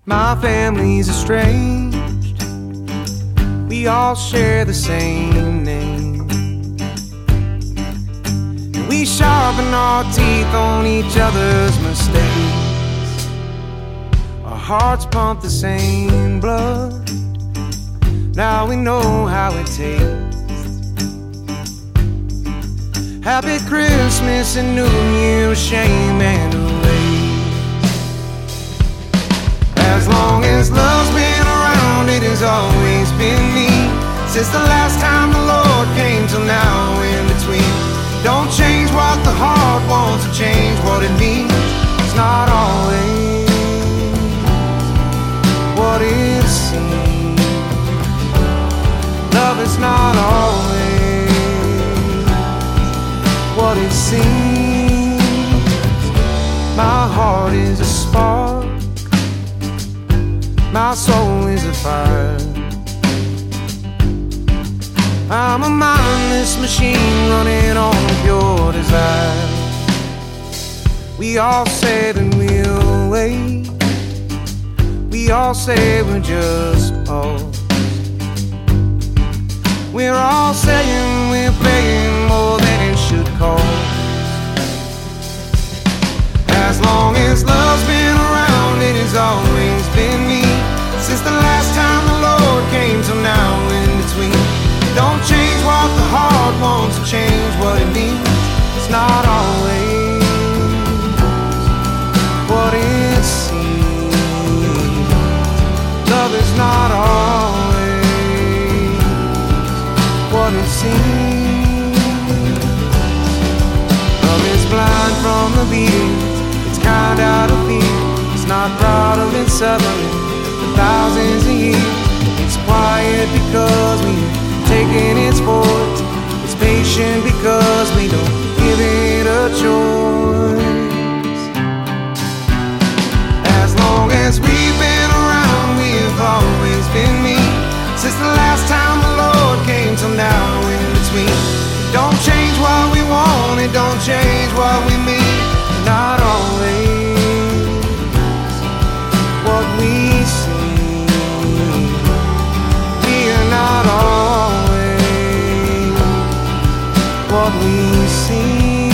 My family's estranged. We all share the same name. And we sharpen our teeth on each other's mistakes. Our hearts pump the same blood. Now we know how it tastes. Happy Christmas and New Year's, shame and erase. As long as love's been around, it has always been me. Since the last time the Lord came till now in between. Don't change what the heart wants, to change what it means. It's not always what it seems. Love is not always what it seems. My heart is a spark, my soul is a fire. I'm a mindless machine running on pure desire. We all say that we'll wait. We all say we're just paused. We're all saying we're paying more than it should cost. As long as love's been around, it has always been me. Since the last time the Lord came till now in between. Don't change what the heart wants, to change what it means. It's not always what it seems. Love is not always what it seems. Love is blind from the beat. It's kind out of fear. It's not proud of its suffering for thousands of years. It's quiet because we've taken its voice. It's patient because we don't give it a choice. As long as we've been around, we've always been me. Since the last time the Lord came till now in between. Don't change what we want, it don't change what we mean. Not always what we see. We are not always what we see.